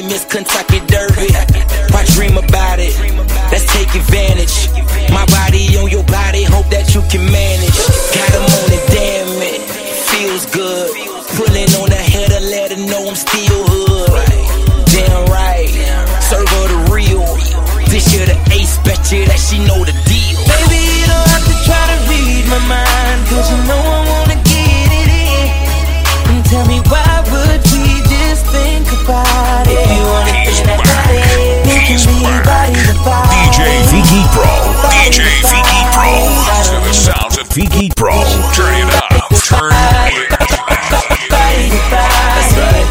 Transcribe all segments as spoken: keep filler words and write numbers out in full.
Miss Kentucky Derby. I dream about it, let's take advantage. My body on your body, hope that you can manage. Got him on it, damn it, feels good. Pulling on the header, let her know I'm still hood. Damn right, serve her the real. This year the ace, bet you that she know the deal. Baby, you don't have to try to read my mind, cause you know I wanna get it in. And tell me why would we just think about it? If you wanna think that body, you can be body to body. D J Fiki Pro, D J Fiki Pro, to the sounds of Fiki Pro. Turn it up, turn it up. That's right.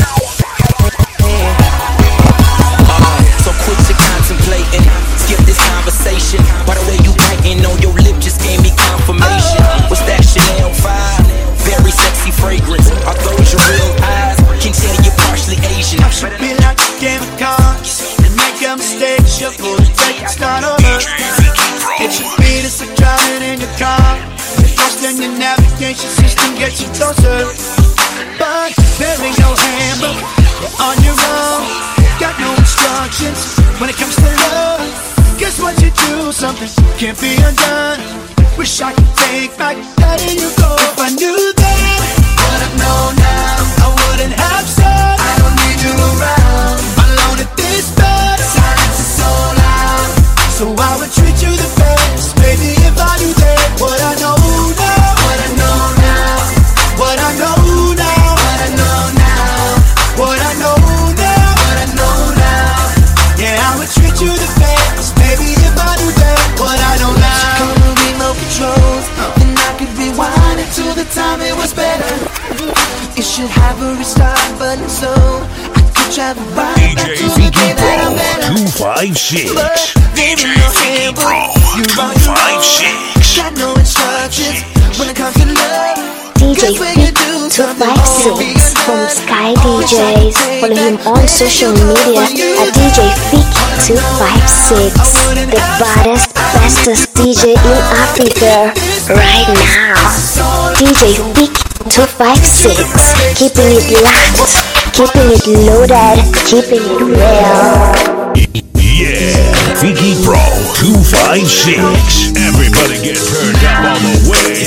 So quit your contemplating, skip this conversation. By the way you biting on your lip just gave me confirmation. What's that Chanel five? Very sexy fragrance. Are those your real eyes? Can tell you're partially Asian. I should be like a game of cards and make a mistake. You're going to take a start on us. It should be the same driving in your car. The first in your navigation system gets you closer. But there ain't no handbook. You're on your own. Got no instructions when it comes to love. Guess what you do? Something can't be undone. Wish I could take back letting you go. If I knew that, what I know now, I wouldn't have said I don't need you around. Alone at this bed, silence is so loud. So I would treat you the best, baby, if I knew that. What I know now, what I know now, what I know now, what I know now, what I know now, what I know now. Yeah, I would treat you the best, baby, if I knew that. What I know now. Gonna remote controls, and I could rewind it to the time it was better. It should have a restart button, so I could travel right D back J to the Fiki day that I'm Pro, better. two five six. D J no Fiki handbook. Pro, You two on your five own. six. Got no instructions when it comes to love. D J Fiki two five six from Sky D Js. Follow him on social media at D J Fiki two five six. The baddest, bestest D J in Africa right now. D J Fiki two five six. Keeping it locked, keeping it loaded, keeping it real. Yeah, Fiki Pro, two five six. Everybody get turned up all the way.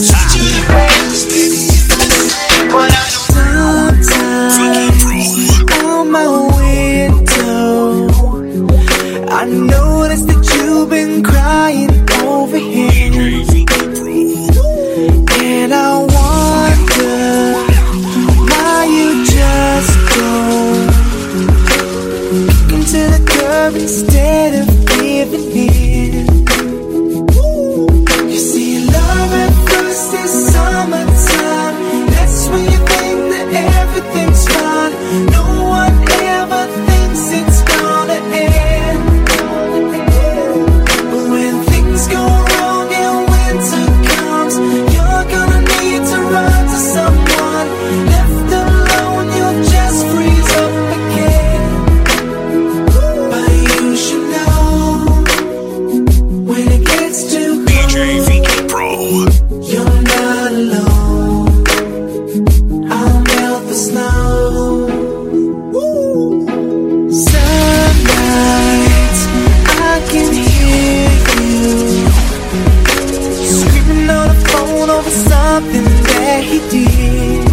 Sometimes on my window, I noticed that you've been crying over him, and I wonder why you just go into the curb instead of giving in. You see, love at first is summertime. That's when you think that everything's fine. No one ever thinks it's gonna end. But when things go wrong and winter comes, you're gonna need to run to someone. Left alone, you'll just freeze up again. But you should know, when it gets too D J Fiki Pro. you're not alone. I'll melt the snow. Some nights I can hear you screaming on the phone over something that he did,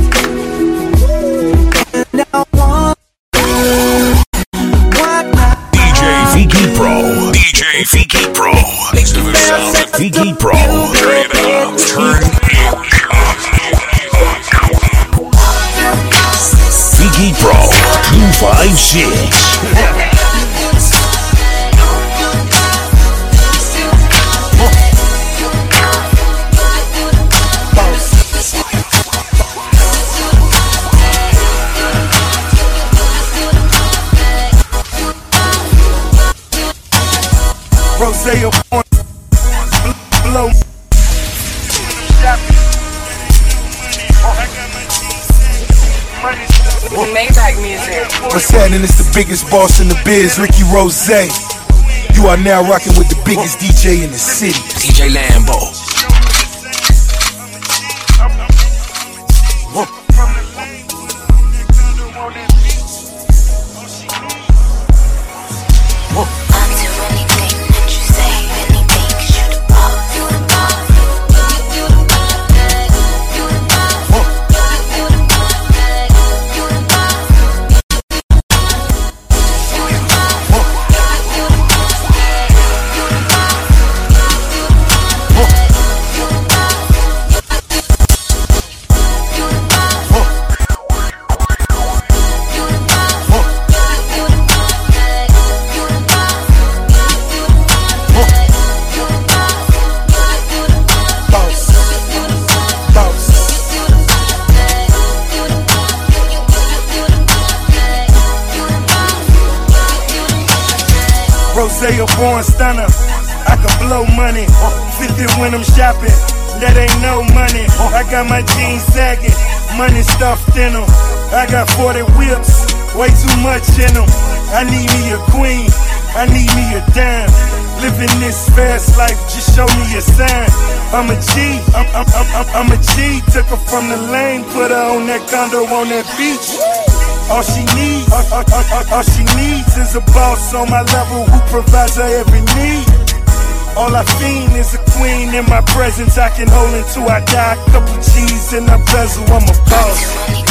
and I wonder what I D J Fiki Pro, D J Fiki Pro. To the sounds of Fiki Pro. Turn it up, turn it up. Fiki Pro, two five six. Rosé on blow. Maybach music. What's happening? It's the biggest boss in the biz, Ricky Rose. You are now rocking with the biggest D J in the city, D J Lambo. say a born stunner. I can blow money, fifty when I'm shopping. That ain't no money. I got my jeans sagging, money stuffed in them. I got forty whips, way too much in them. I need me a queen, I need me a dime. Living this fast life, just show me a sign. I'm a G, I'm, I'm, I'm, I'm, I'm a G. Took her from the lane, put her on that condo on that beach. All she needs, all, all, all, all she needs is a boss on my level who provides her every need. All I fiend is a queen in my presence I can hold until I die. Couple cheese in a bezel, I'm a boss.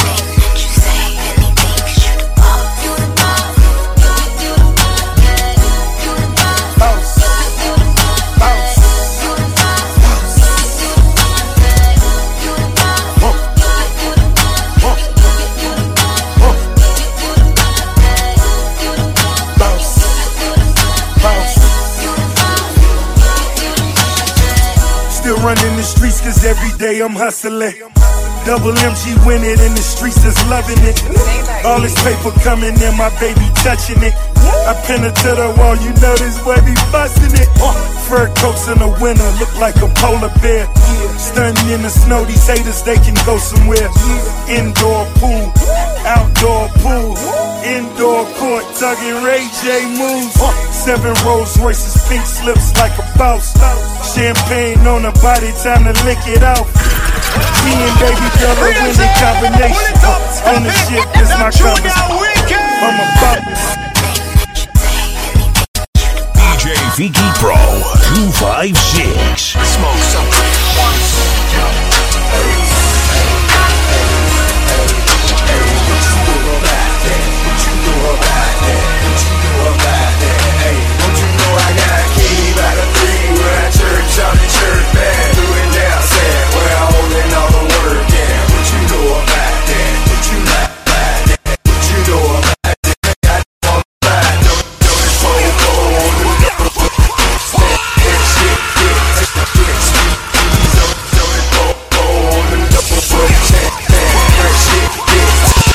Running the streets cause every day I'm hustling. Double M G win it in the streets is loving it. All this paper coming in, my baby touching it. I pin it to the wall, you know this boy be busting it. Fur coats in the winter, look like a polar bear. Stunning in the snow, these haters, they can go somewhere. Indoor pool, outdoor pool, indoor court, tugging Ray J moves. Seven Rolls Royces, pink slips like a boss. Champagne on the body, time to lick it off. Me and baby girl a winning combination. Ownership is my compass. I'm a boss. D J Fiki Pro two five six. Smoke something. Shout the church band, doing down sad. Where I holding all the work, yeah. What you know about that? What you know about that? What you know about that? I know I'm bad. No, no, it's so cold. That shit, get, get, sweet. Please don't, don't it go, go on the double foot check. That shit, get,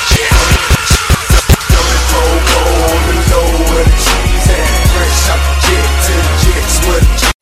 don't it go, go on the low where the cheese at. Fresh out the jet to the jets where the cheese.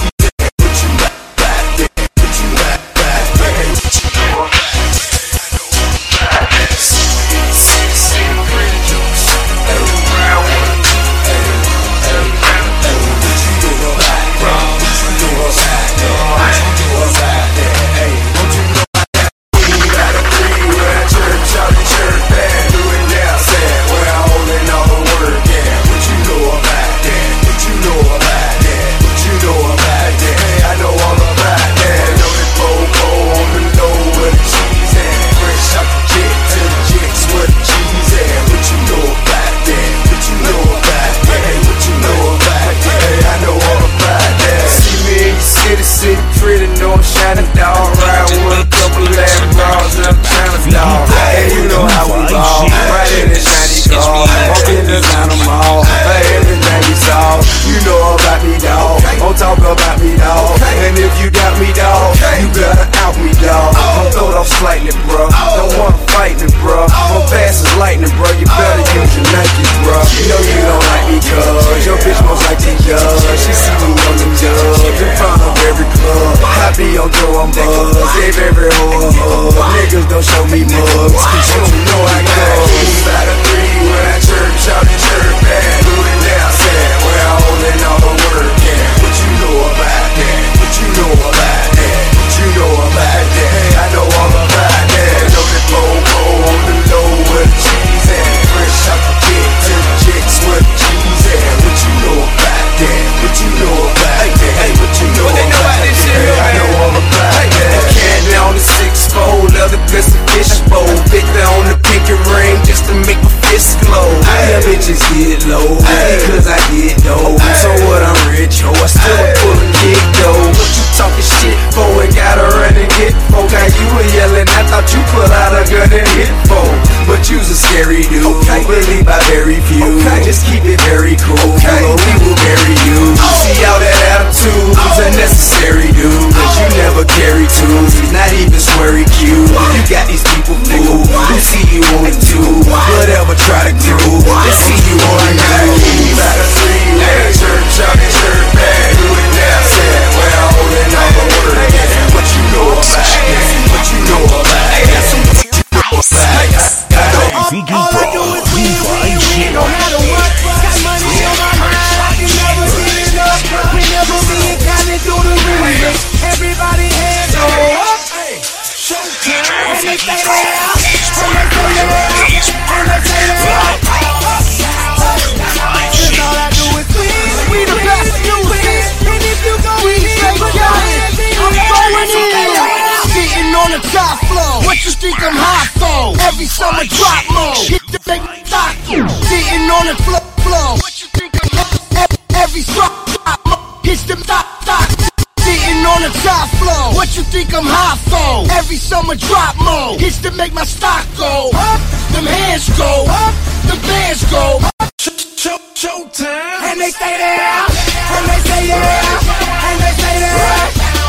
Leather, dress, a fish bowl, Victor on the pinky ring. What you think I'm hot for? Every summer drop mode. Hit the big stock. Sitting on the floor. floor. What you think I'm hot for? Every drop mode. Hit the top stock. Sitting on the top floor. What you think I'm hot for? Every summer drop mode. Hits to make my stock go up. Them hands go up. The bands go up. Show, show time. And they stay there. And they stay there. And they stay there.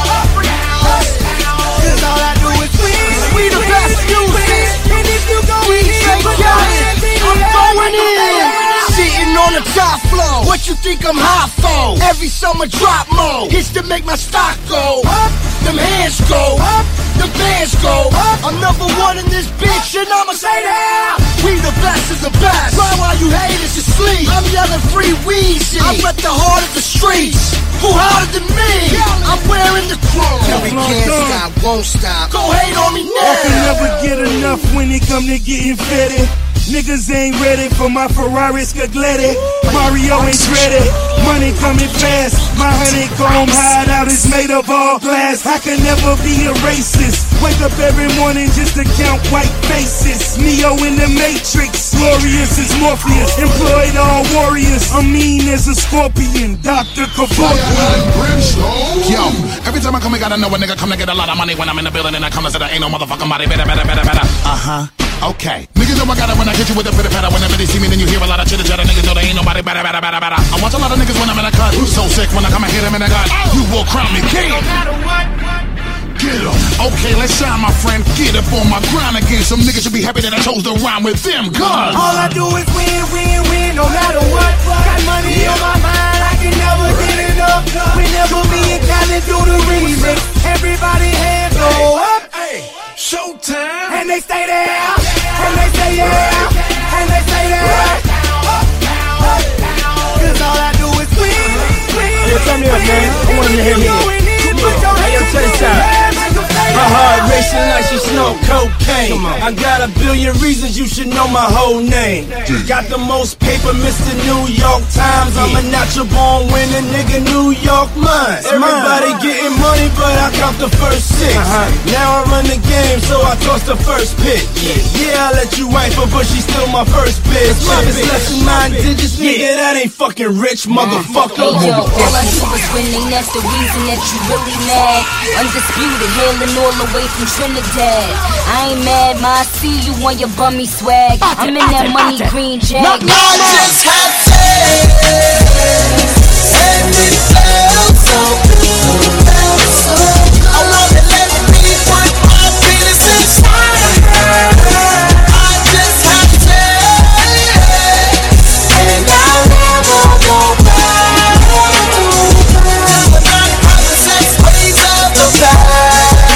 Cause all I do is win. We the best music. And if you go in, I'm going in. Sitting on the top floor. What you think I'm hot for? Every summer drop mode. Hits to make my stock go up. Them hands go up. The bands go up. I'm number one in this bitch and I'ma say that. We the best of the best. Try while you haters asleep. I'm yelling free Weezy. I rep the heart of the streets. Who harder than me? I'm wearing the chrome. And we can't stop, won't stop. Go hate on me now. I can never get enough when it come to getting fitted. Niggas ain't ready for my Ferrari Scaglietti. Mario ain't ready. Money coming fast. My honeycomb hideout is made of all glass. I can never be a racist. Wake up every morning just to count white faces. Neo in the Matrix. Glorious as Morpheus. Employed all warriors. I'm mean as a scorpion. Doctor Kevorkian. Yo, every time I come, I gotta know a nigga come to get a lot of money. When I'm in the building and I come to say there ain't no motherfucking body. Better, better, better, better. Uh-huh. Okay. Niggas know I got it when I hit you with the pitter patter. Whenever they see me, then you hear a lot of chitter chatter. Niggas know there ain't nobody better, better, better, better. I watch a lot of niggas when I'm in a cut. So sick when I come and hit him in the gut. You will crown me king. No matter what. Get up. Okay, let's shine, my friend. Get up on my grind again. Some niggas should be happy that I chose to rhyme with them. Cause all I do is win, win, win. No matter what. Got money on my mind. I can never get enough. Whenever me and Khaled do the remix, everybody hands go up. Showtime. And they stay there. And they stay there. And they stay there. Cause all I do is win, win. Yo, turn me up, man. I want to hear me. Hey, yo, check this out. My heart racing like she snort cocaine. I got a billion reasons you should know my whole name. Got the most paper, Mister New York Times. I'm a natural born winning nigga, New York mine. Everybody getting money, but I count the first six. Now I run the game, so I toss the first pitch. Yeah, I let you wife her, but she's still my first bitch. It's less than nine digits, nigga, that ain't fucking rich, motherfucker. Hey yo, all I do is winning, that's the reason that you really mad. Undisputed, hailing all the way from Trinidad. I ain't mad, ma, I see you on your bummy swag. I'm in that money green jag. I just had taste, and it felt so good, felt so good. I wanna let me put my penis inside her. I just had taste, and I'll never go back. But not how the sex ways of the past.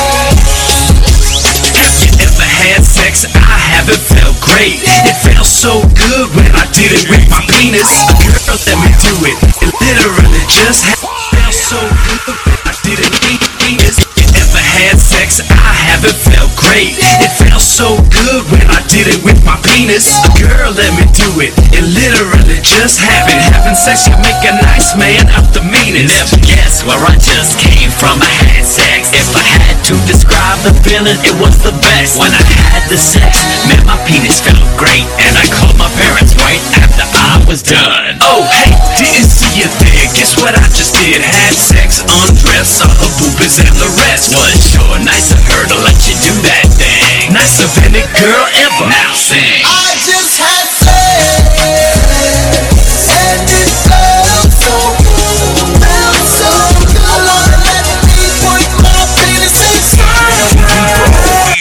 Sex, I haven't felt great. It felt so good when I did it with my penis. A girl, let me do it. It literally just ha- felt so good when I did it with my penis. You ever had sex? I haven't felt great. It felt so good when I did it with my penis. A girl, let me do it. It literally just happened. Having sex can make a nice man out the meanest. Never guess where I just came from. I had sex. If I had to describe the feeling, it was the best. When I had the sex, man, my penis felt great. And I called my parents right after I was done. Oh, hey, didn't see you there. Guess what I just did? Had sex, undressed, saw her boobies and the rest. Was sure nice of her to let you do that thing. Nice of any girl ever. Now sing. I just had sex, and it felt so good, felt so good. I wanna let me put my penis inside her.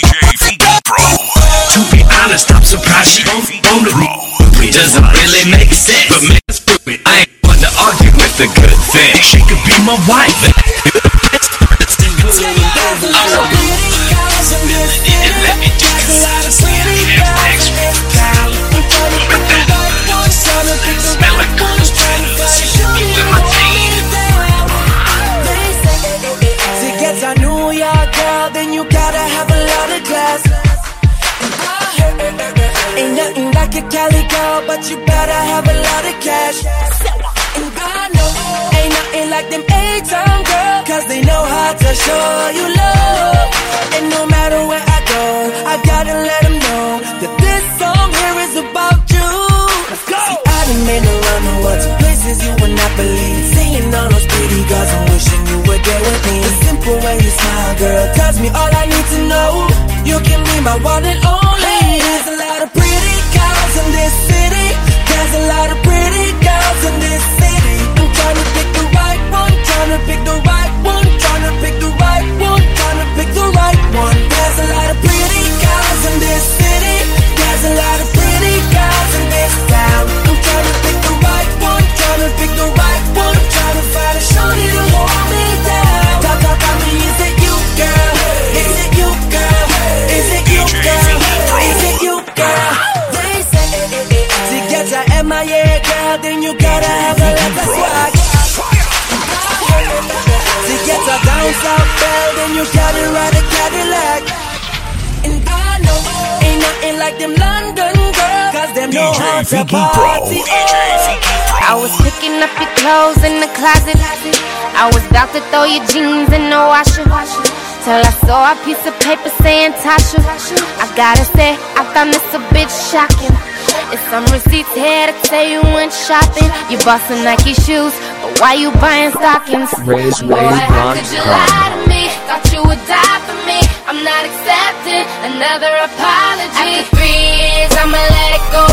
To be honest, I'm surprised she don't own it. Doesn't really make sense, but man, I ain't one to argue with the good thing. She could be my wife. To get a New York girl, then you gotta have a lot of class. Ain't nothing like a Cali girl, but you better have a lot of cash. And I know ain't nothing like them A-Town girls, cause they know how to show you love. And no matter where I go, I is you and I believe. Seeing all those pretty girls, I'm wishing you were there with me. The simple way you smile, girl, tells me all I need to know. You can be my one and only. There's a lot of pretty girls in this city. There's a lot of pretty girls in this city. I'm trying to pick the right one, trying to pick the right one, trying to pick the right one, trying to pick the right one. There's a lot of pretty girls in this city. There's a lot of pretty girls in this town. I'm trying to pick the right one, trying to pick the right one, trying to find a shorty to hold me down. Talk, talk, tell me, is it you, girl? Is it you, girl? Is it you, girl? Is it you, girl? They say to get your M I A, girl, then you gotta have a lot of swag. To get a down south belle, then you gotta ride a Cadillac. And I know ain't nothing like them London girls, cause them know how to party. I was picking up your clothes in the closet. I was about to throw your jeans in the washer, till I saw a piece of paper saying Tasha. I gotta say, I found this a bit shocking. It's some receipts here to say you went shopping. You bought some Nike shoes, but why you buying stockings? Raise, Boy, how could you lie to me? Thought you would die for me. I'm not accepting another apology. After three years, I'ma let it go.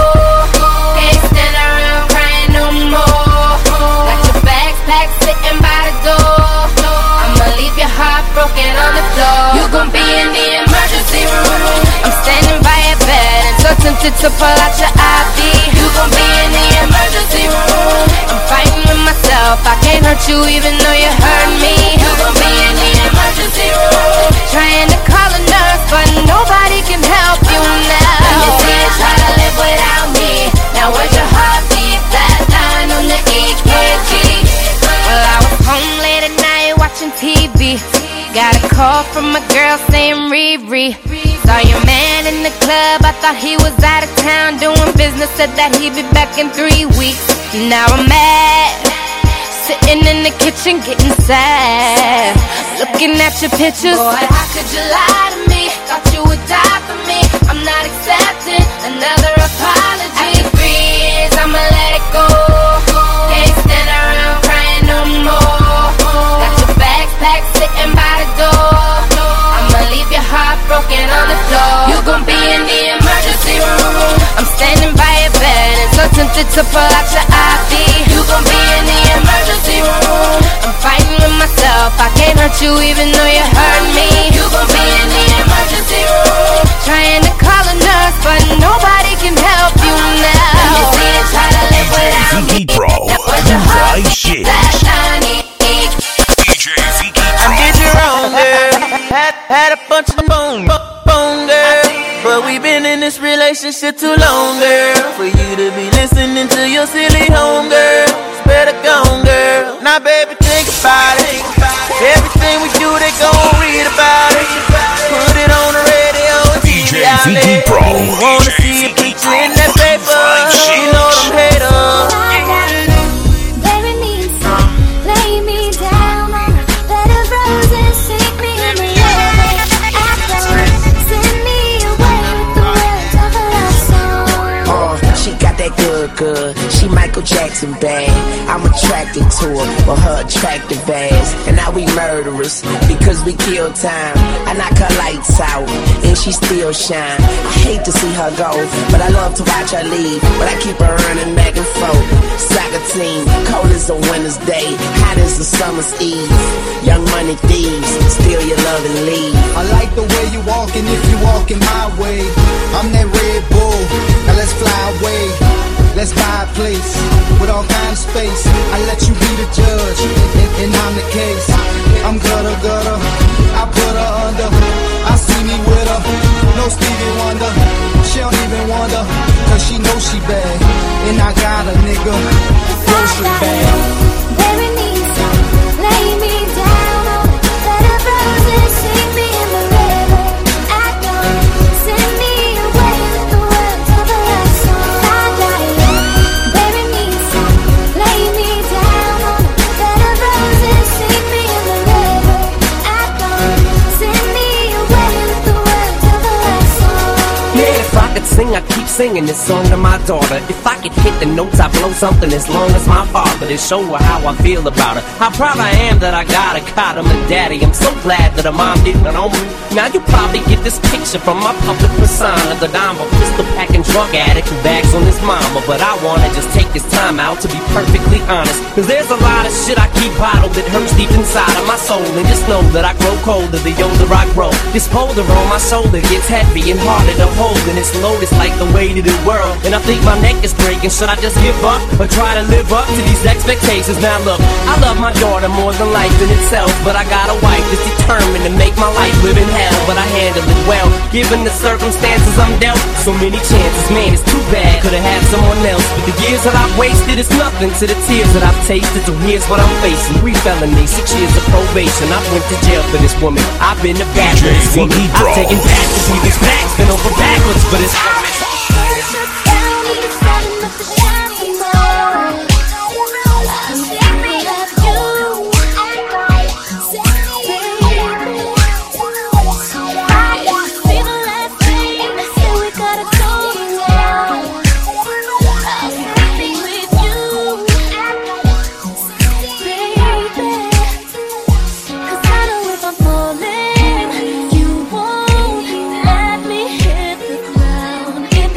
Can't stand around crying no more. Got your bags packed sitting by the door. I'ma leave your heart broken on the floor. You gon' be in the emergency room. I'm standing by your bed and so tempted to pull out your I D. You gon' be in the emergency room. I'm fighting with myself. I can't hurt you even though you hurt me. You gon' be in the emergency room. Trying to call a nurse, but nobody can help you now. You see you try to live without me. Now where's your heartbeat? Flatline on the E K G. Well, I was home late at night watching T V. Got a call from a girl saying Riri. Saw your man in the club, I thought he was out of town doing business. Said that he'd be back in three weeks. Now I'm mad, sitting in the kitchen getting sad, looking at your pictures. Boy, how could you lie to me? Thought you would die for me. I'm not accepting another apology. After three years, I'ma let it go. Can't stand around crying no more. Got your bags packed sitting by the door. I'ma leave your heart broken on the floor. You gon' be in the emergency room. I'm standing by your bed and so tempted to pull out your I D. You gon' be in the emergency room. I'm fighting with myself. I can't hurt you even though you hurt me. You gon' be in the emergency room. Trying to call a nurse, but nobody can help you now. You see you try to live without me. Pro, five six. I did you wrong, girl. Had, had a bunch of bone, bone, girl. But we been in this relationship too long, girl, for you to be listening to your silly home, girl. It's better gone, girl. Now, baby, think about it. Everything we do, they gon' read about it. Put it on the radio and T V outlet. We wanna see a picture in that paper. You know them haters. Good, good. She Michael Jackson bad. I'm attracted to her for her attractive ass. And now we murderers because we kill time. I knock her lights out and she still shine. I hate to see her go, but I love to watch her leave. But I keep her running back and forth. Soccer team, cold as a winter's day, hot as a summer's eve. Young money thieves, steal your love and leave. I like the way you walking if you walking my way. I'm that Red Bull, now let's fly away. Let's buy a place with all kinds of space. I let you be the judge, and, and I'm the case. I'm gutter, gutter, I put her under. I see me with her, no Stevie Wonder. She don't even wonder, cause she knows she bad. And I got a nigga, flow she bad. Baby needs some, lay me down on a bed of roses, sink me in the river. I don't send me away with the words of a love song. I got it. Baby needs some, lay me down on a bed of roses, sink me in the river. I don't send me away with the words of a love song. Yeah, if I could sing, I'd keep singing this song to my daughter. If I could hit the notes, I'd blow something as long as my father to show her how I feel about her. How proud I am that I got a cot, I'm a daddy. I'm so glad that her mom didn't know me. Now you probably get this picture from my public persona, that I'm a pistol packing drug addict who bags on his mama. But I wanna just take this time out to be perfectly honest, cause there's a lot of shit I keep bottled that hurts deep inside of my soul. And just know that I grow colder the older I grow. This boulder on my shoulder gets heavy and harder to hold, and it's loaded like the weight of the world. And I think my neck is breaking. Should I just give up or try to live up to these expectations? Now look, I love my daughter more than life in itself, but I got a wife that's determined to make my life live in hell. But I handle it well, given the circumstances I'm dealt. So many chances, man, it's too bad. Could've had someone else, but the years that I've wasted is nothing to the tears that I've tasted. So here's what I'm facing: three felonies, six years of probation. I went to jail for this woman. I've been a bad for this woman. I've taken back to people's backs, been over backwards for this woman. You won't let me hit the ground. If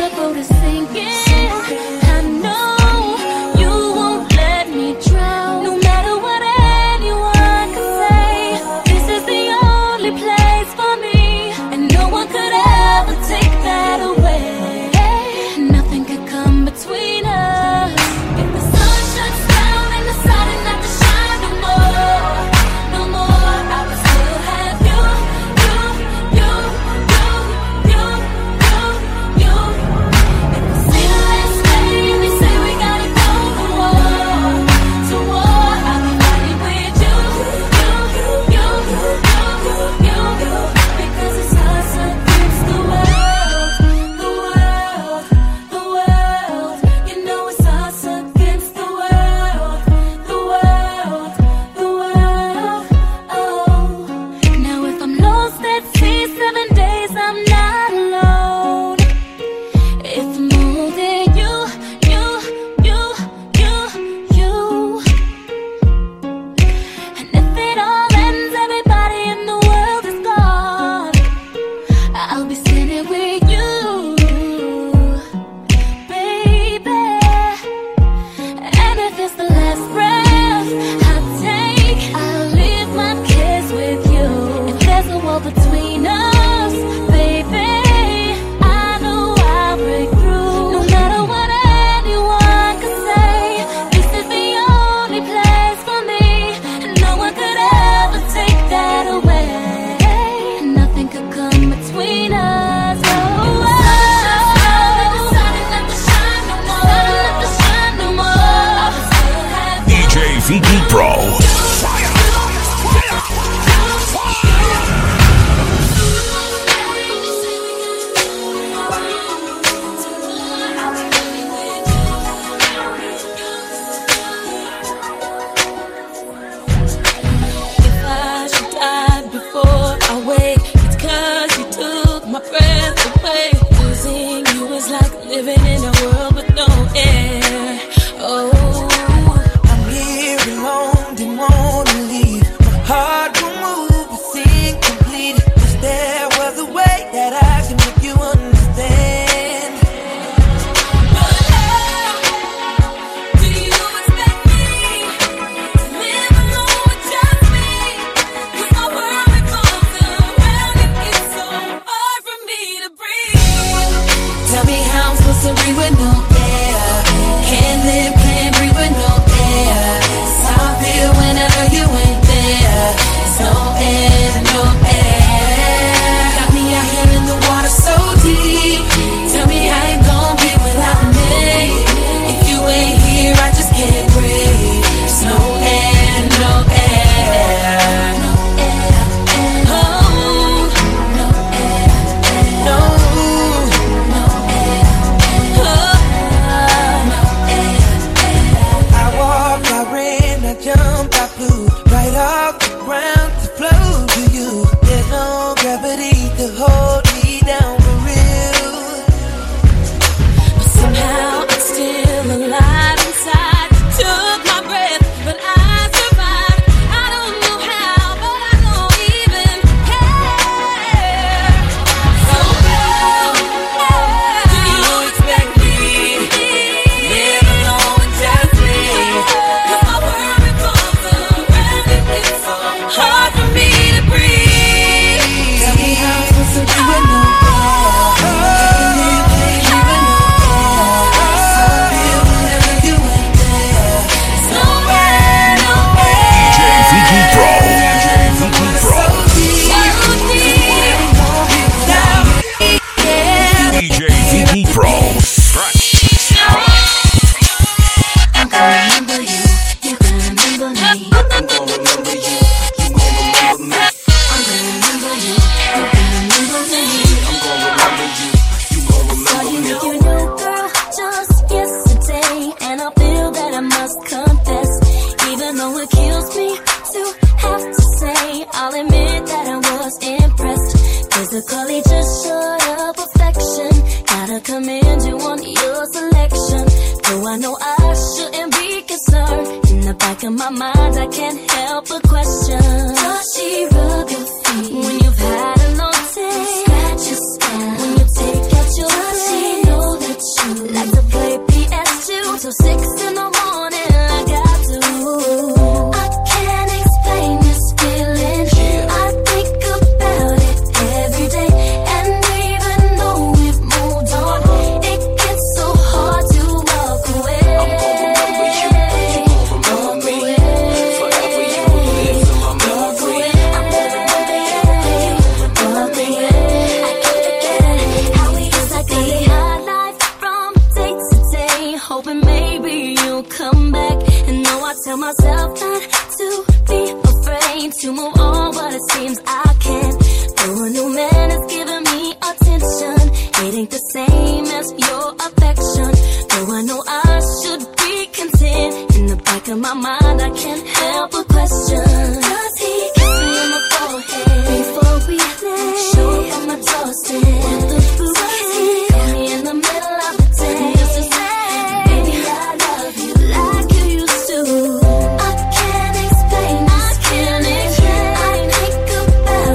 Physically just short of perfection. Gotta commend you on your selection. Though I know I shouldn't be concerned, in the back of my mind I can't help but question. Does she rub your feet when you've had a long day? Scratch your skin when you take out your Does she know that you like to play P S two till six in the morning? I got to. I can't explain this feeling. I think about it every day, and even though we've moved on, it gets so hard to walk away. I'm gonna remember you, you gon' remember me. Forever you will live in my memory. I'm gonna remember you, you gon' remember me. I can't forget how we used to be. Hard life from day to day, hoping maybe you'll come back. And know I tell myself not to be afraid to move on, but it seems I can't. Though a new man is giving me attention, it ain't the same as your affection. Though I know I should be content, in the back of my mind I can't help but question. Does he kiss me on my forehead before we play? Show up on my doorstep with the bouquet. Call me in the middle of the day just to say, baby, I love you like you used to. I can't explain this feeling. I think about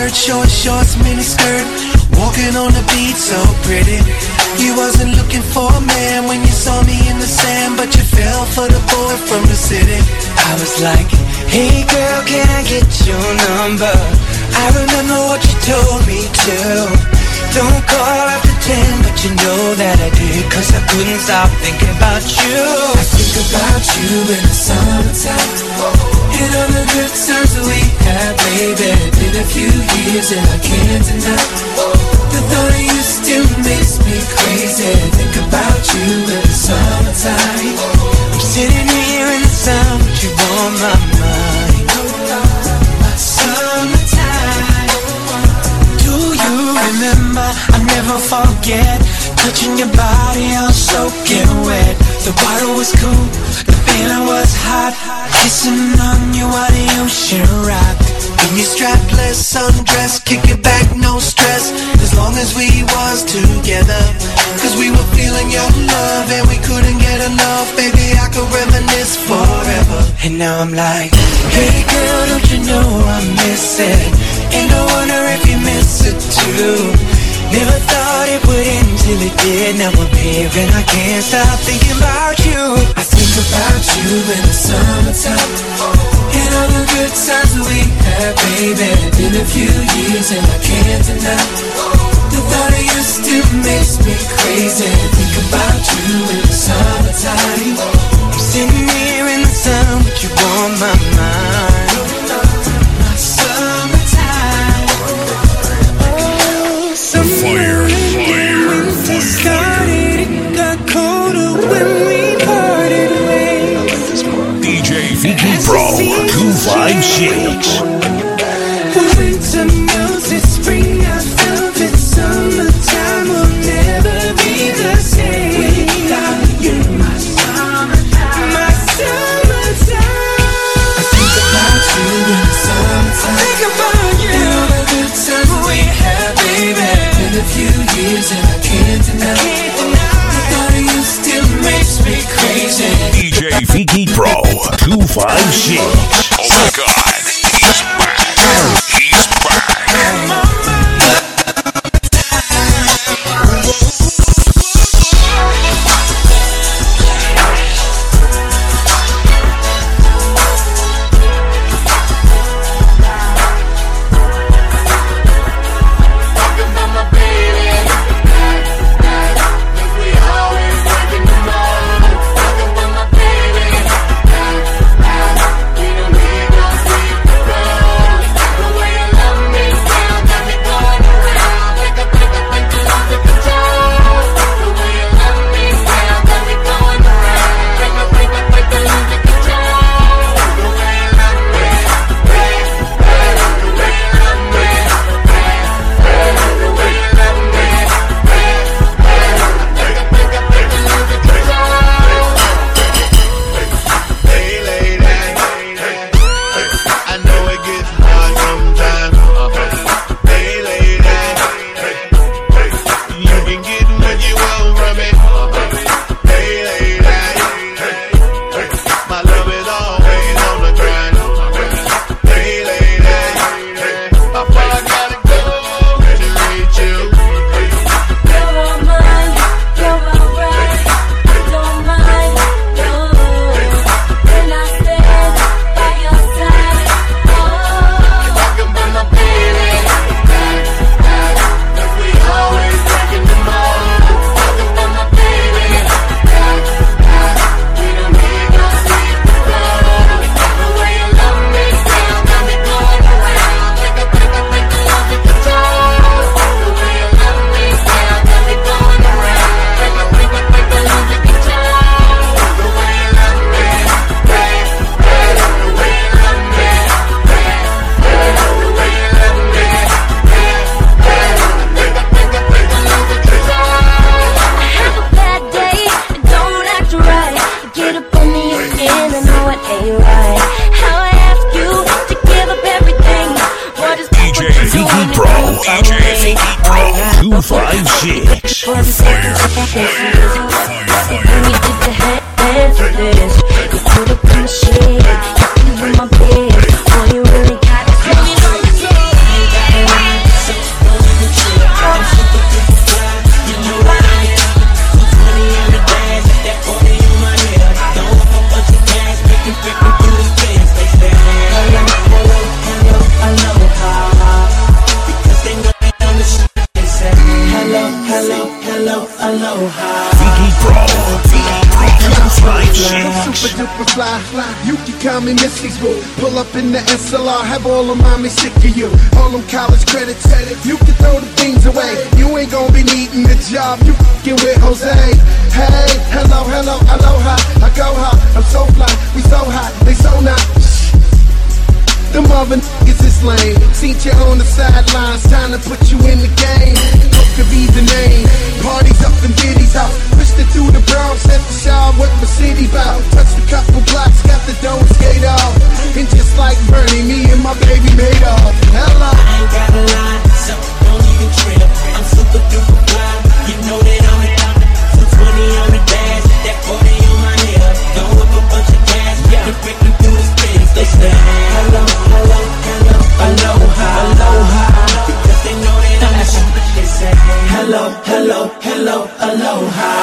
shirt, short shorts, mini skirt, walking on the beach so pretty. You wasn't looking for a man when you saw me in the sand, but you fell for the boy from the city. I was like, hey girl, can I get your number? I remember what you told me to. Don't call after ten, but you know that I did, cause I couldn't stop thinking about you. I think about you in the summertime, and all the good times that we had, baby. Been a few years and I can't deny the thought of you still makes me crazy. Think about you in the summertime. I'm sitting here in the sun, but you on my mind. Summertime. Do you remember? I never forget touching your body, all soaking wet. The water was cool, the feeling was hot. Kissing on you while the ocean rocked. In your strapless undress, kick it back, no stress. As long as we was together, cause we were feeling your love and we couldn't get enough. Baby, I could reminisce forever. And now I'm like, hey girl, don't you know I miss it? And I wonder if you miss it too. Never thought it would end till it did. Now I'm here and I can't stop thinking about you. I think about you in the summertime, and all the good times that we had, baby. Been a few years and I can't deny the thought of you still makes me crazy. Think about you in the summertime. I'm sitting here in the sun, but you on my mind. Summertime. Oh, some Fire, fire, fire. Started, it got colder when we parted ways. D J Fiki Pro two five six. Winter melts, it's spring, I felt it. Summertime will never be the same without you. My summertime, my summertime. I think about you in the summertime. Think about you. And all the good times we had, baby. Been a few years and I can't deny. Can't deny. The thought of you still makes me crazy. D J Fiki Pro two five six. Oh my God, he's back. He's back. two five six. Fire, fire, fire, fire. You can call me Missy's Boo. Pull up in the S L R, have all of mommy sick of you. All them college credits, you can throw the things away. You ain't gonna be needing a job, you f***ing with Jose. Hey, hello, hello, aloha, I go hot, I'm so fly, we so hot, they so not. Them other niggas is lame. Seen you on the sidelines, time to put you in the game. Hope could be the name. Parties up in Diddy's house. Pushed it through the Bronx, at the shop, what my city bout. Touched a couple blocks, got the dome skate off. And just like Bernie, me and my baby made off. Hello. I ain't gotta lie, so don't even trip. I'm super duper fly, you know that I'm it. two twenty on the dash, that forty on my hip. Go up a bunch of gas, yeah. Breaking through the space, they say hello, hello, hello, aloha, aloha. Because they know that I'm the they say hello, hello, hello, aloha.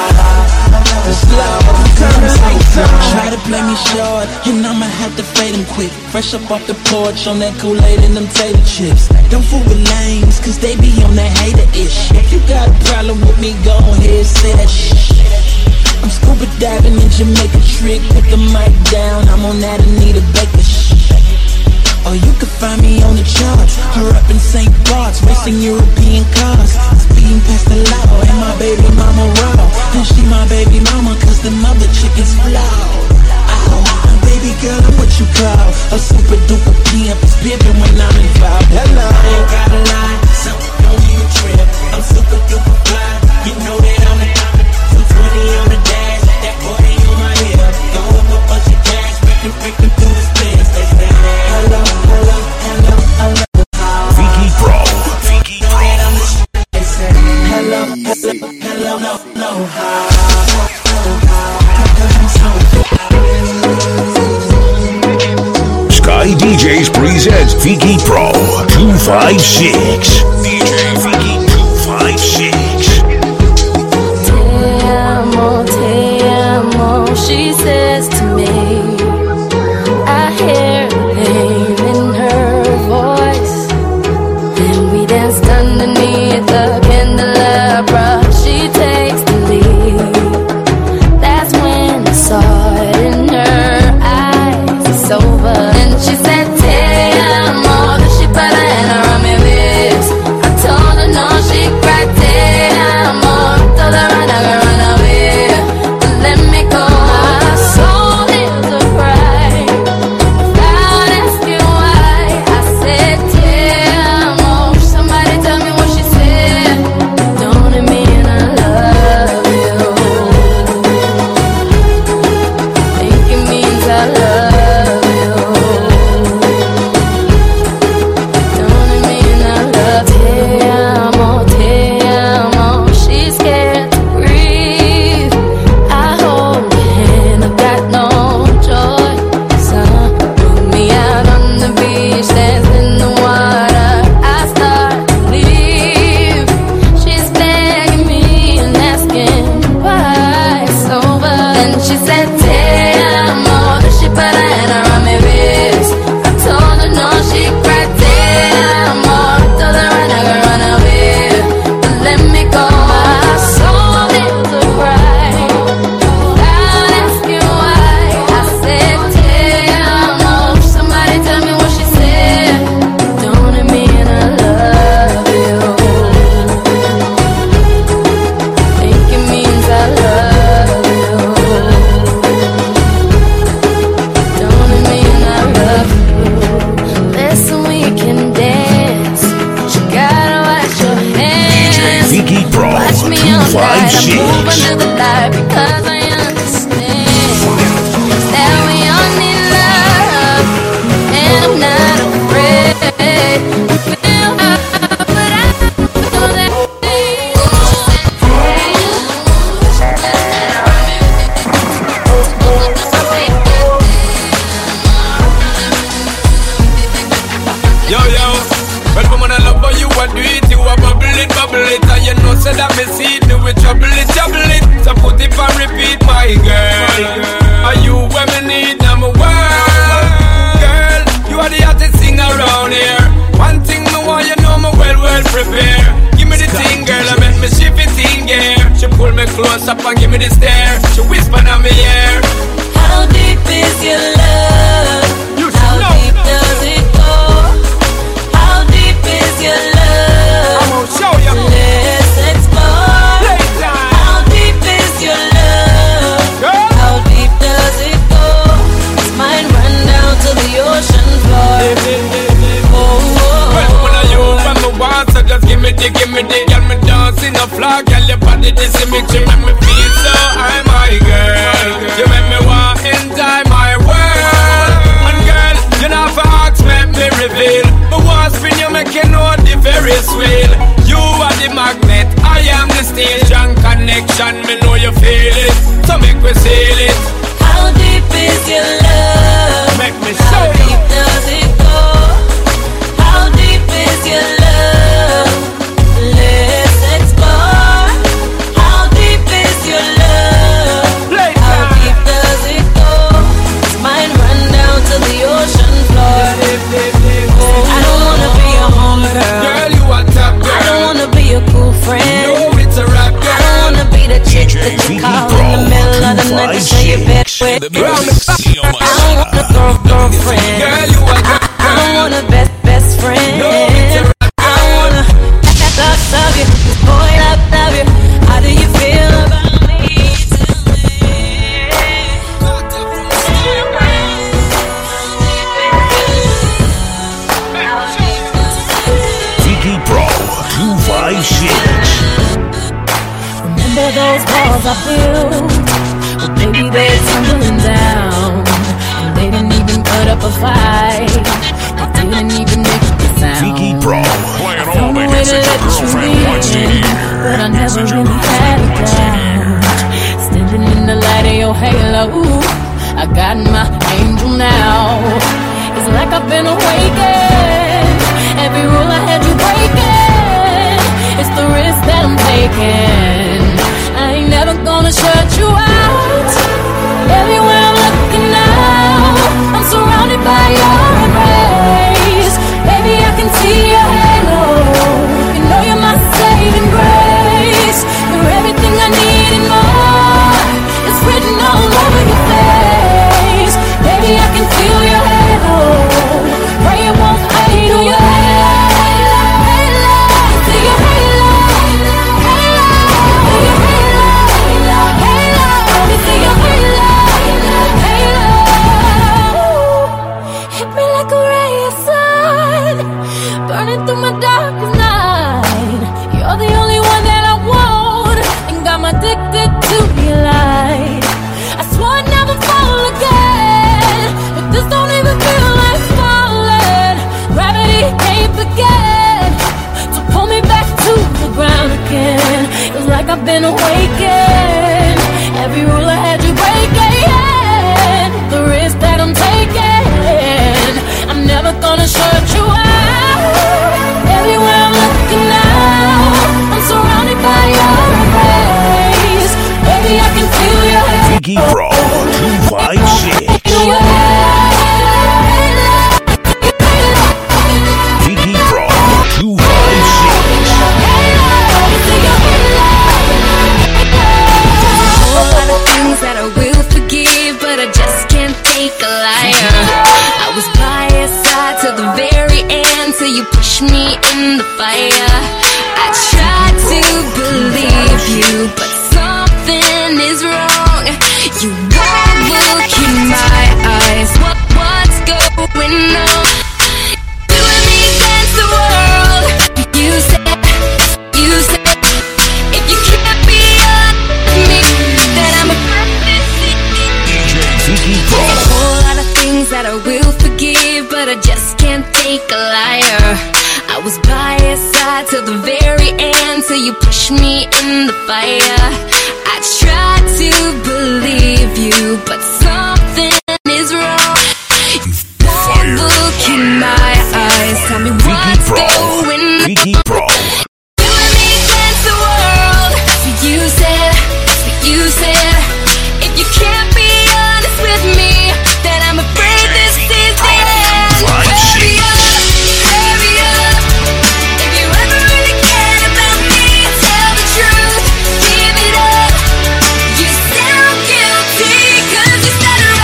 Try to play me short, and I'ma have to fade them quick. Fresh up off the porch on that Kool-Aid and them tater chips. Don't fool with lames, cause they be on that hater-ish. If you got a problem with me, go ahead, say that shh. I'm scuba diving in Jamaica trick, put the mic down, I'm on that Anita Baker shh. Or you can find me on the charts, her up in Saint Bart's, racing European cars, speeding past the law, and my baby mama raw. And she my baby mama, cause the mother chickens flawed. Oh, baby girl, I'm what you call a super duper pimp, it's pimpin' when I'm involved. Hello. I ain't gotta lie, so don't even trip, I'm super duper fly, you know that I'm the two twenty on the dash, that forty on my hip. Go up a bunch of cash, breaking, breaking through the space. They say hello, hello, hello, hello. Vicky Pro, Vicky Pro. They say hello, hello, hello, no, no, Sky D Js presents Vicky Pro two five six. D J Vicky two five six. Te amo, te amo, she says to me. I hear the pain in her voice. Then we danced underneath the candelabra. She takes the lead. That's when I saw it in her eyes. It's over. And she said, te amo. Then she put her hand around my lips. I told her no, she cried, te amo. Told her I'm not gonna run away, but let me go. My soul is a cry without asking why. I said, te amo. Somebody tell me what she said. Don't it mean I love you? Think it means I love you. Don't it mean I love you? Te amo, te amo. She's scared to breathe. I hold her hand, I've got no choice. Uh, put me out on the beach, dance in the water. I start to leave. She's begging me and asking why it's over. Then she said, te amo. Then she put her hand around my wrist. I told her no, she cried, te amo. Told her I'm not gonna run away, but let me go. My soul is a cry without asking why. I said, te amo. Somebody tell me what she said. Don't it mean I love you? Think it means I love you. Don't it mean I love you? Listen, we can dance. You gotta wash your hands. Vicky Pro Watch me two all five night. I'm moving six. to the light because I understand that we all need love, and I'm not afraid. I feel hurt, but I know that Yo, yo, well, woman, I love how you are do it. You are bubble it, bubble it. And you know, say that me see it, do it, trouble it, trouble it. So put it and repeat, my girl. Are you when me need number one? Girl, you are the hottest thing around here. One thing me want, you know me well, well prepared. Give me the thing, girl, I make me shift it in gear. She pull me close up and give me the stare. She whisper in my ear. how deep is is your love? How deep does it go? How deep is your love? I'm gonna show you. Let's explore. How deep is your love? How deep does it go? This might run down to the ocean floor. Well, when I you from the one, so just give me the, give me the, get me dancing the floor, girl, your body this symmetry make me feel so high, my girl. You make me want enjoy my world, and girl, you know for ask, make me reveal. But once spin you make you know the Ferris wheel. You are the magnet, I am the station connection. Me know you feel it, so make me seal it. How deep is your love? Make me show How you. deep does it go? How deep is your love? Let's explore. How deep is your love? How deep does it go? This might run down to the ocean floor. I don't wanna be a homegirl. Girl, you are top girl. I don't wanna be a cool friend. No, it's a rap girl. I don't wanna be the chick that you call in the middle of the night to show your bed with. I don't want a girl girlfriend. Girl, you are I don't want a best best friend. No, it's a rap I don't wanna love, love you. Boy, love, love you. How do you feel about me? Vicky Pro two five six. Remember those walls I built? Well, baby, they're tumbling down. And they didn't even put up a fight. They didn't even make a sound. Vicky Pro I found a way to let you in, but I never really had it down. Standing in the light of your halo, I got my angel now. It's like I've been awakened. Every rule I had you breaking. It's the risk that I'm taking. I ain't never gonna shut you out. Everywhere I'm looking now, I'm surrounded by your embrace. Baby, I can see your halo. You know you're my saving grace. You're everything I need and more. It's written all over your face. Baby, I can feel your halo. Pray it won't fade on your halo. Halo, see your halo. Halo, see your halo. Halo, see your halo. Halo, hit me like a ray of sun, burning through my darkest night. You're the only one that I want, and got me addicted to your light. I swore I'd never fall again, but this don't even feel like falling. Gravity can't forget to pull me back to the ground again. It's like I've been awakened. Every rule I had you breaking, the risk that I'm taking. I'm never gonna shut you out. Everywhere I'm looking now, I'm surrounded by your embrace. Baby, I can feel your halo. Vicky Pro two five six. Vicky Pro two five six. A lot of things that I will forgive, but I just can't take a liar. I was by your side till the very end, till you pushed me in the fire. I tried to believe you, but something is wrong. You won't look in my eyes. What what's going on? You and me against the world. You said, you said, if you can't be honest with me, then I'm a Vicky Pro. a whole lot of things that I will forgive, but I just can't take a liar. I was by your side till the very end, till you pushed me in the fire. I tried to believe you, but something is wrong. Won't look in my eyes. Tell me what's going on. Vicky Pro. You and me against the world. So you said, so you said, if you can't be honest with me, then I'm afraid this is the end. Hurry up, hurry up. If you ever really cared about me, tell the truth, give it up. You sound guilty, cause you said it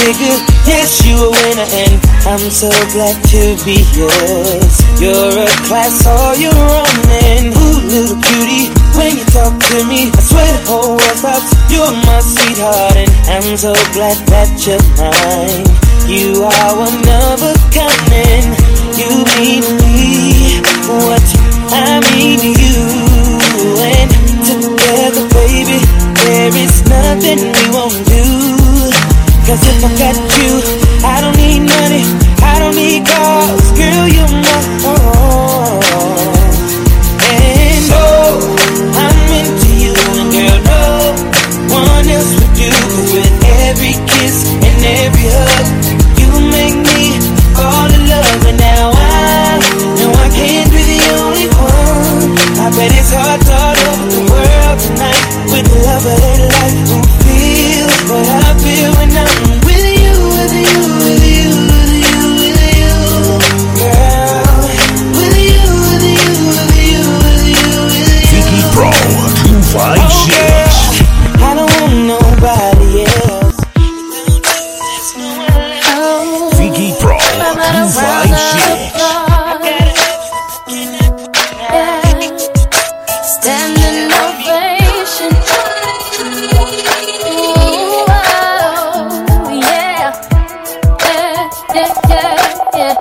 figure, yes, you a winner, and I'm so glad to be yours. You're a class, all you're running. Ooh, little cutie, when you talk to me, I swear the whole world stops. You're my sweetheart, and I'm so glad that you're mine. You are one of a kind, and you mean to me what I mean to you. And together, baby, there is nothing we won't do. Cause if I got you, I don't need money, I don't need cars. Girl, you're my own. And oh, I'm into you, and girl, no one else would do. Cause with every kiss and every hug, you make me fall in love. And now I know I can't be the only one. I bet it's hard to all over the world tonight with the love of their life who feel what I feel when I'm with you, with you, with you, with you, with you, girl. With you, with you, with you, with you, with you. Vicky Pro two five six. I don't want nobody else. Vicky Pro two five six. Standing ovation. Ooh, oh, yeah. Yeah, yeah, yeah,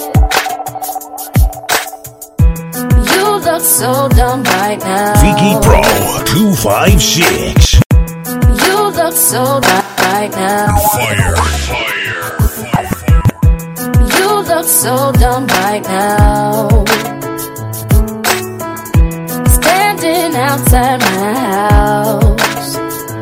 yeah. You look so dumb right now. Vicky Pro two five six. You look so dumb right now. Fire. You look so dumb right now. Standing outside my house,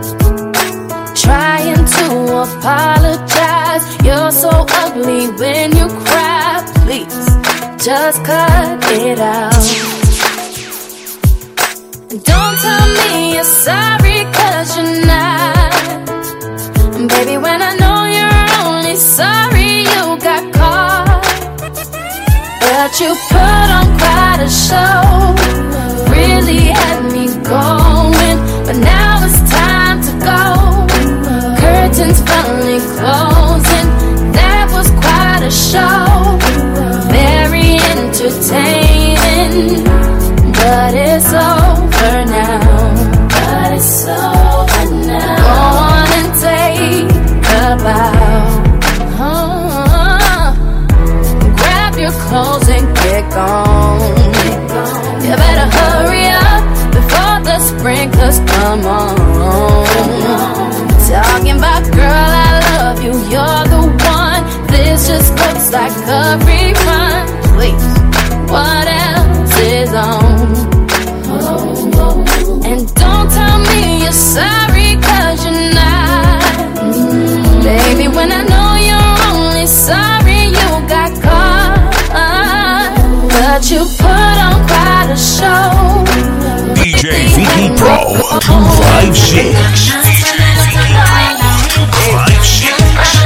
trying to apologize. You're so ugly when you cry. Please, just cut it out. Don't tell me you're sorry, cause you're not. Baby, when I know you're only sorry you got caught. But you put on quite a show, really had me going. But now it's time to go. Curtains finally closing. That was quite a show, very entertaining. But it's over now. But it's over now. Go on and take a bow. Uh, grab your clothes and get gone. You better hurry up before the sprinklers come on. Talking about girl, I love you, you're the one. This just looks like a refund. Please, what else is on? And don't tell me you're sorry, cause you're not. Baby, when I know you're only sorry you got caught. But you put on quite a show. D J Vicky Pro two five six. D J Vicky Pro two five six.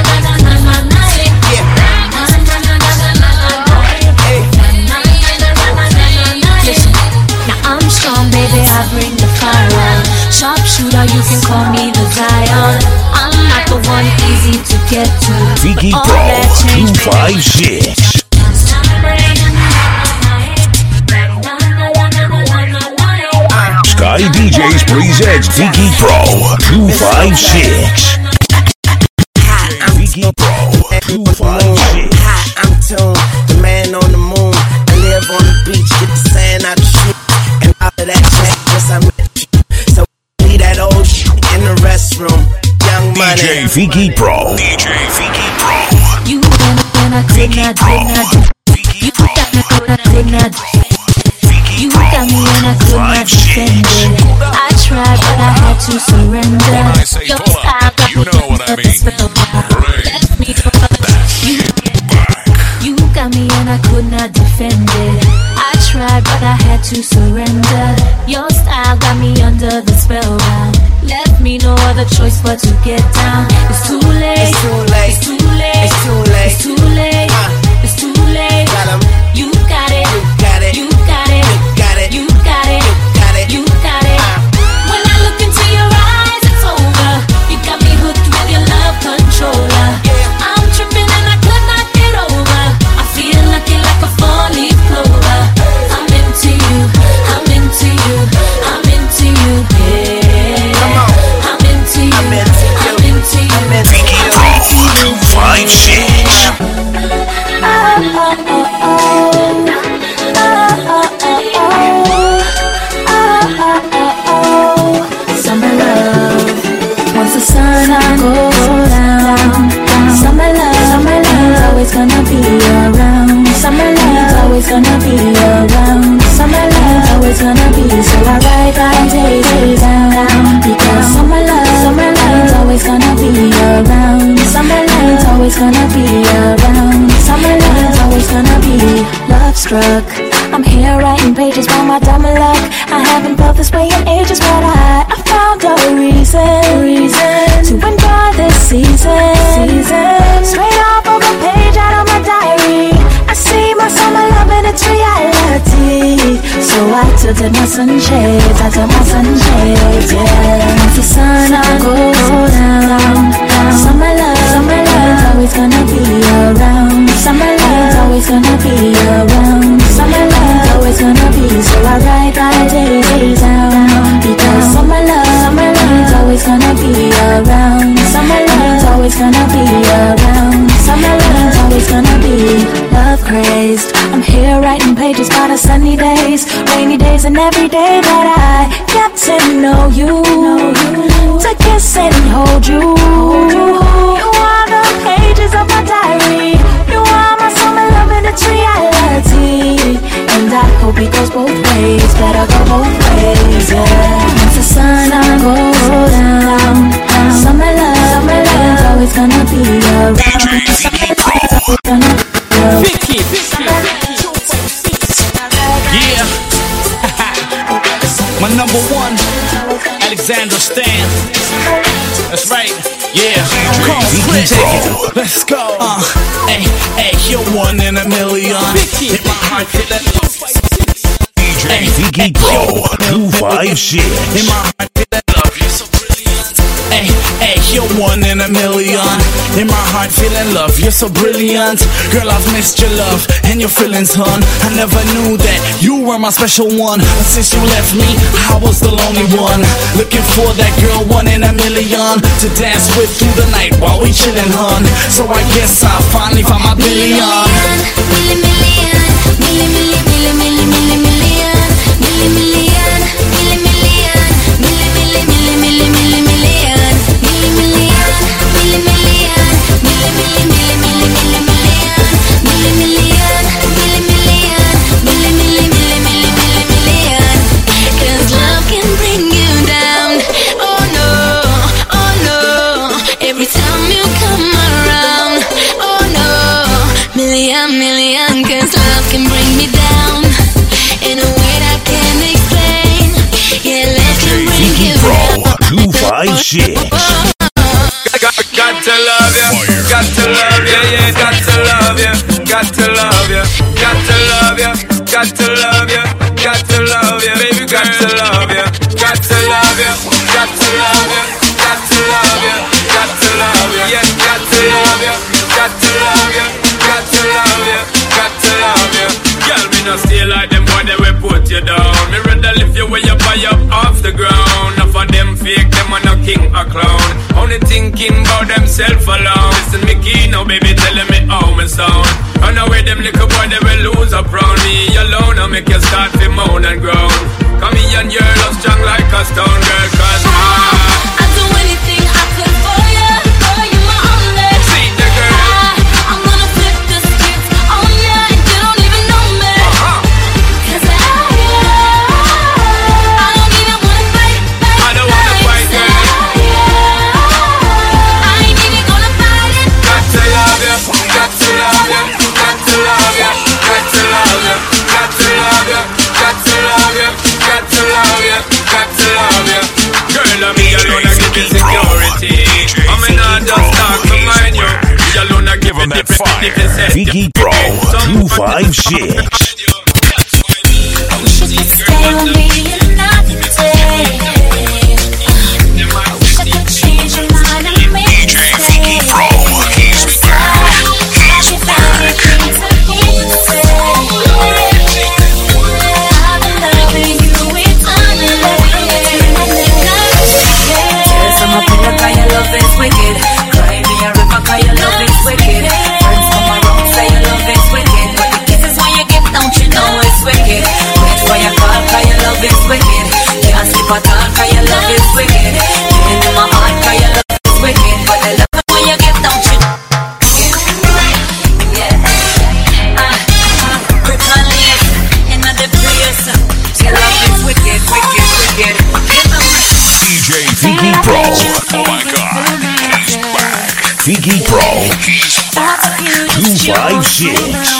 Now I'm strong, baby, I bring the fire. Sharpshooter, you can call me the Zion. I'm not the one easy to get to. Vicky Pro two five six. Sky D Js presents Vicky Pro two five six. Vicky Pro two five six. I'm tuned, the man on the moon. I live on the beach, get the sand out the shit. And out of that check, yes, I'm rich. So leave that old shit in the restroom. Young money. D J Vicky Pro. D J Vicky Pro. You when I, when I could not, did not do. You got me when I could not. You got me when I could not defend it. I tried, but I had to surrender. When I say pull up, you know what I mean. You, you got me and I could not defend it. I tried, but I had to surrender. Your style got me under the spellbound. Left me no other choice but to get down. It's too late. It's too late. It's too late. It's too late. It's too late. Uh, it's too late. Got 'em. You got it. You got it. You got it. You got it. You got it. You got it. You got it. When I look into your eyes, it's over. You got me hooked with your love controller. around. Summer love's always gonna be, so I write my days down. Because summer love, summer love's always gonna be around. Summer love's always gonna be around. Summer love's always gonna be. Love struck, I'm here writing pages by my dumb luck. I haven't felt this way in ages, but I, I found a reason, reason to enjoy this season, season. Straight off of a page out of my diary, I see my summer love in its reality. So I tilted my sunshades, I took my sunshades, yeah. Once the sun goes down, down, summer love, summer love's always gonna be around. Summer love's always gonna be around. Summer love's always gonna be, so I write my days down. Because summer love, summer love's always gonna be around. Summer love's always gonna be around. Summer love's always gonna be love crazed. I'm here writing pages about the sunny days, rainy days, and every day that I get to know you, to kiss and hold you. You are the pages of my diary. You are my summer love and it's reality. And I hope it goes both ways, better go both ways, yeah. Once the sun goes down, down, summer love, summer love's always gonna be around. Vicky, Vicky, yeah. My number one, Alexander Stan. That's right, yeah. Come on, split, take it. Let's go. Uh, hey, hey, you're one in a million. Hit my heart, feel that love. D J Vicky Pro, two five six. In my heart, feel that love. You're so brilliant. Hey, hey, you're one in a million. In my heart, feeling love. You're so brilliant. Girl, I've missed your love and your feelings, hon. I never knew that you were my special one. But since you left me, I was the lonely one. Looking for that girl, one in a million, to dance with through the night while we chillin', hon. So I guess I finally found my billion. Million, million, million, million, million, million, million, million, million, million, million, million, million, million, million, million, million, million. Million, cause love can bring me down in a way that I can't explain. Yeah, love can bring you down. two five six. Got, got to love you, got to love you, yeah, got to love you, got to love you, got to love you, got to love you, got to love you, baby, got to love you, got to love you, got to love you, got to love you, got to love you, yeah, got to love you, got to love you. Got to love you, got to love you. Girl, me no stay like them boy, they will put you down. Me rather lift you way up high up off the ground. Enough of them fake, them are no king or clown. Only thinking about themself alone. Listen me key now, baby, telling me how me sound. Run away them little boy, they will lose up round me alone. I make you start to moan and groan. Come here and your love strong like a stone, girl, cause I I'd do anything I could for you, for you my only. See the girl. Give him that fire. Vicky Pro, two five six. Stay with me and not stay. I wish I could change your mind and make D J Vicky Pro, he's back. He's back. Some of your kind of love is wicked. Cry me a river, cause your love is wicked. Friends come around, say your love is wicked. But the kisses when you get down, you know it's wicked. Wait for your call, cause your love is wicked. Can't sleep at all, cause your love is wicked. Living in my heart, cause your love is wicked. But the love when you get down, you know. Yeah, uh, uh, kryptonite in my Vicky Pro. two five six.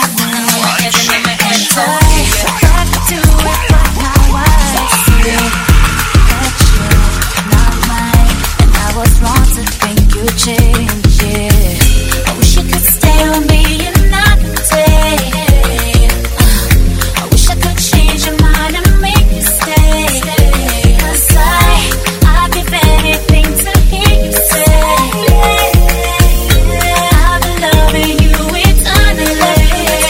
Change it. I wish you could stay with me and not stay. I wish I could change your mind and make you stay. 'Cause I, I'd give anything to hear you say I've been loving you eternally.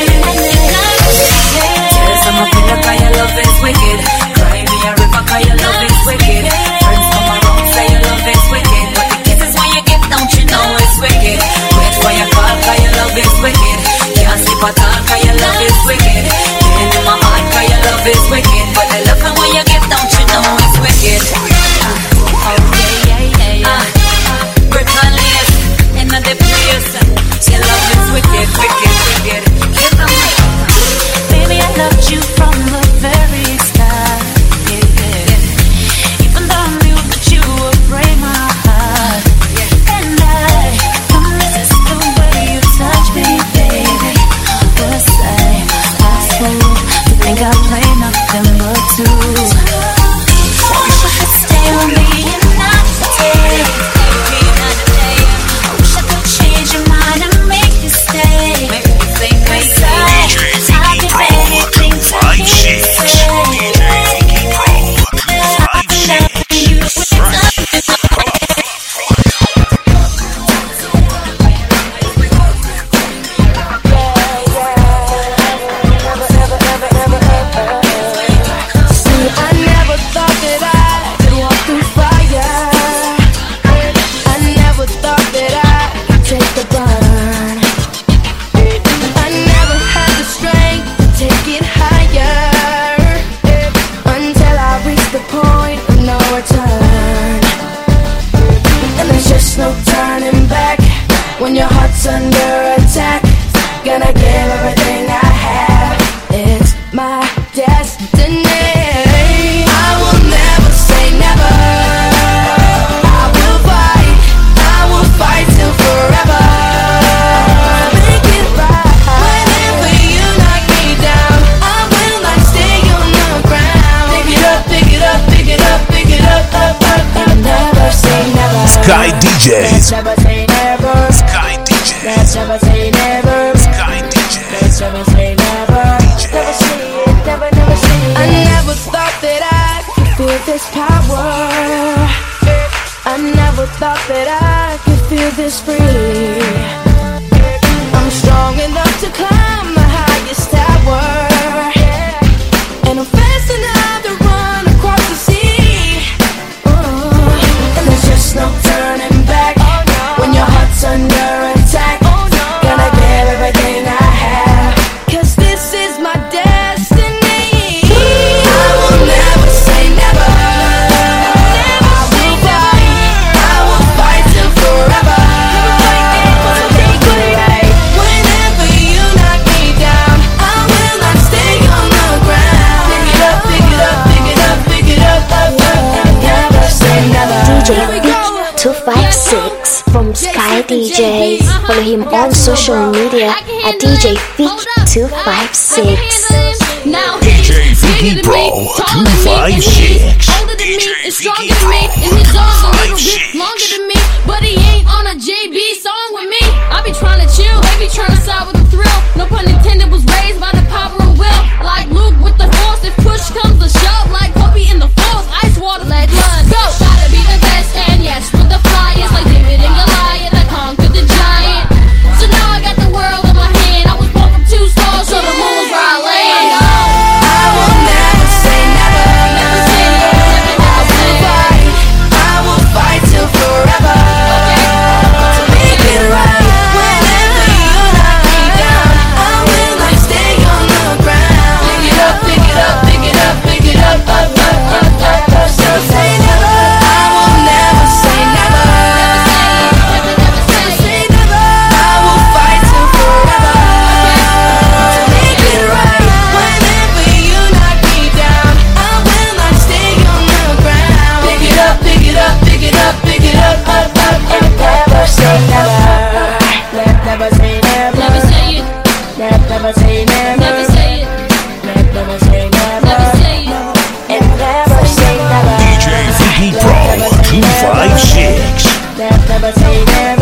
Tears on my pillow 'cause your love is wicked. Cry me a river 'cause your love is wicked. Friends come around say your love is wicked. But the kisses when you give, don't you know it's wicked? Wait for your call 'cause your love is wicked. Can't sleep at all 'cause your love is wicked. Pain in my heart 'cause your love is wicked. But the love and when you give, don't you know it's wicked? Uh, oh yeah, yeah, yeah, yeah. Uh, Britannia's in the place. Your love is wicked, wicked, wicked. Give them. Baby, I loved you from the very start. Yeah, yeah. Even though I knew that you would break my heart. And I can't resist the way you touch me, baby. Was I, I fool to think I play nothing but two? I wish I could stay with me and not stay. I wish I could change your mind and make you stay. Make me stay, make I, I'd give anything to hear you say I've been loving you See, I never thought that I could walk through fire. I never thought that I could take the burn. I never had the strength to take it higher until I reached the point of no return. And there's just no turning back when your heart's under attack. Gonna give everything I have. It's my destiny. I will never say never. I will fight. I will fight till forever. Make it right. Whenever you knock me down, I will not stay on the ground. Pick it up, pick it up, pick it up, pick it up, up, up. And never say never. Sky D Js. Never say never. Sky D Js. Let's never say never. Sky D Js. Let's never say never. Never say it, never, never say it. I never thought that I could feel this power. I never thought that I could feel this free. I'm strong enough to climb the highest tower. And I'm fast enough to run across the sea. Oh, and there's just no turning back when your heart's under attack. Gonna give everything I have, 'cause this is my destiny. I will never say never. I will fight. I will fight till forever. Take it right. Whenever you knock me down, I will not stay on the ground. Pick it up, pick it up, pick it up, pick it up, up, up, and never say never. D J Vic two five six from Sky D Js. Follow him on social media at D J Vic two five six. D J Vicky Pro two five six. Older than me and stronger than me, and his arms a little bit longer than me, but he ain't on a J B song with me. I be trying to chill, baby trying to side with the thrill. No pun intended, was raised by the power of will. Like Luke with the force, if push comes to shove, like Kobe in the force, ice water, let blood go. Gotta be the best, and yes, with the flyers, like David and Goliath, I conquered the giant. So now I got the world in my hand. I was born from two stars, so the moon was where I land. I will never say never. Never say never, never, never say. I will fight. I will fight till forever. To make it right. Whenever you knock me down, I will not stay two five six. Never say never.